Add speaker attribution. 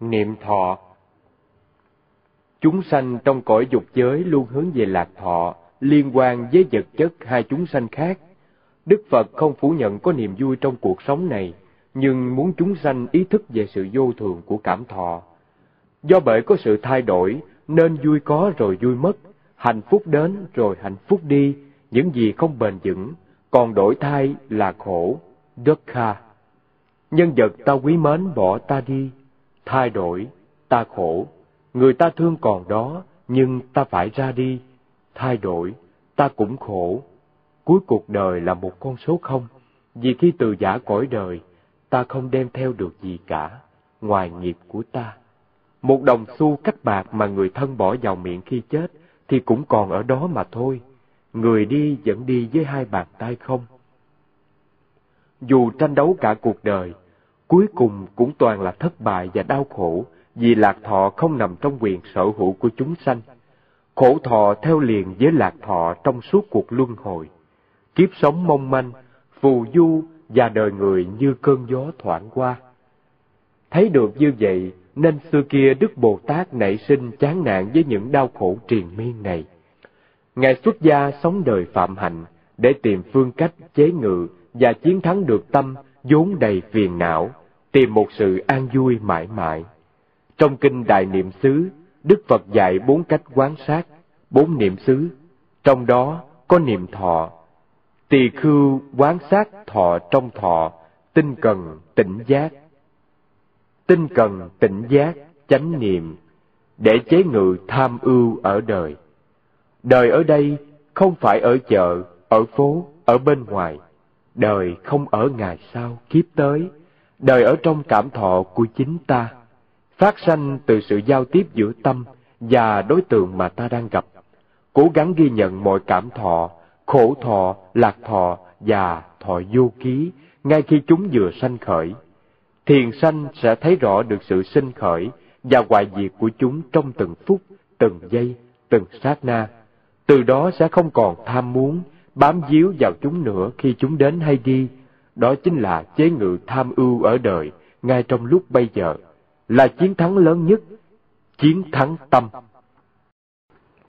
Speaker 1: Niệm thọ. Chúng sanh trong cõi dục giới luôn hướng về lạc thọ, liên quan với vật chất hai chúng sanh khác. Đức Phật không phủ nhận có niềm vui trong cuộc sống này, nhưng muốn chúng sanh ý thức về sự vô thường của cảm thọ. Do bởi có sự thay đổi, nên vui có rồi vui mất, hạnh phúc đến rồi hạnh phúc đi, những gì không bền vững, còn đổi thay là khổ, dukkha. Nhân vật ta quý mến bỏ ta đi, thay đổi, ta khổ. Người ta thương còn đó, nhưng ta phải ra đi, thay đổi, ta cũng khổ. Cuối cuộc đời là một con số không, vì khi từ giã cõi đời, ta không đem theo được gì cả, ngoài nghiệp của ta. Một đồng xu cắt bạc mà người thân bỏ vào miệng khi chết, thì cũng còn ở đó mà thôi. Người đi vẫn đi với hai bàn tay không. Dù tranh đấu cả cuộc đời, cuối cùng cũng toàn là thất bại và đau khổ, vì lạc thọ không nằm trong quyền sở hữu của chúng sanh. Khổ thọ theo liền với lạc thọ trong suốt cuộc luân hồi. Kiếp sống mong manh, phù du và đời người như cơn gió thoảng qua. Thấy được như vậy, nên xưa kia Đức Bồ Tát nảy sinh chán nản với những đau khổ triền miên này. Ngài xuất gia sống đời phạm hạnh, để tìm phương cách chế ngự và chiến thắng được tâm vốn đầy phiền não, tìm một sự an vui mãi mãi. Trong kinh Đại Niệm xứ, Đức Phật dạy 4 cách quán sát, 4 niệm xứ, trong đó có niệm thọ. Tỳ khưu quán sát thọ trong thọ, tinh cần tỉnh giác. Tinh cần tỉnh giác, chánh niệm, để chế ngự tham ưu ở đời. Đời ở đây không phải ở chợ, ở phố, ở bên ngoài. Đời không ở ngày sau, kiếp tới. Đời ở trong cảm thọ của chính ta, phát sanh từ sự giao tiếp giữa tâm và đối tượng mà ta đang gặp. Cố gắng ghi nhận mọi cảm thọ, khổ thọ, lạc thọ và thọ vô ký ngay khi chúng vừa sanh khởi. Thiền sanh sẽ thấy rõ được sự sinh khởi và hoại diệt của chúng trong từng phút, từng giây, từng sát na. Từ đó sẽ không còn tham muốn, bám víu vào chúng nữa khi chúng đến hay đi. Đó chính là chế ngự tham ưu ở đời, ngay trong lúc bây giờ, là chiến thắng lớn nhất, chiến thắng tâm.